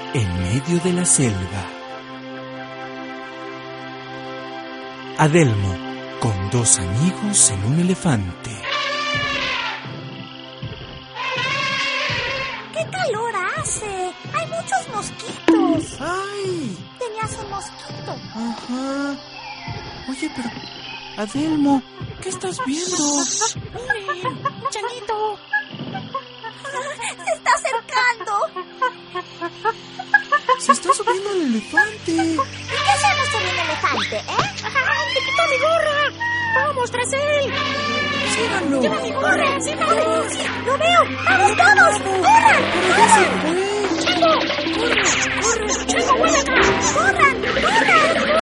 en medio de la selva. Adelmo, con dos amigos en un elefante. ¡Qué calor hace! ¡Hay muchos mosquitos! ¡Ay! Tenías un mosquito. Ajá. Oye, pero... Adelmo, ¿qué estás viendo? ¡Miren! ¡Changuito! ¡Se está acercando! Se está subiendo el elefante. ¿Y qué hacemos con un elefante, ¡Te quitó mi gorra! ¡Vamos tras él! ¡Síganlo! ¡Lleva mi gorra! ¡Síganlo! ¡Sí! ¡Lo veo! ¡Vamos todos! ¡Corran! ¡Pero ya se fue! ¡Chango! ¡Corre! ¡Corre! ¡Chango, vuelve acá! ¡Corran! ¡Corran!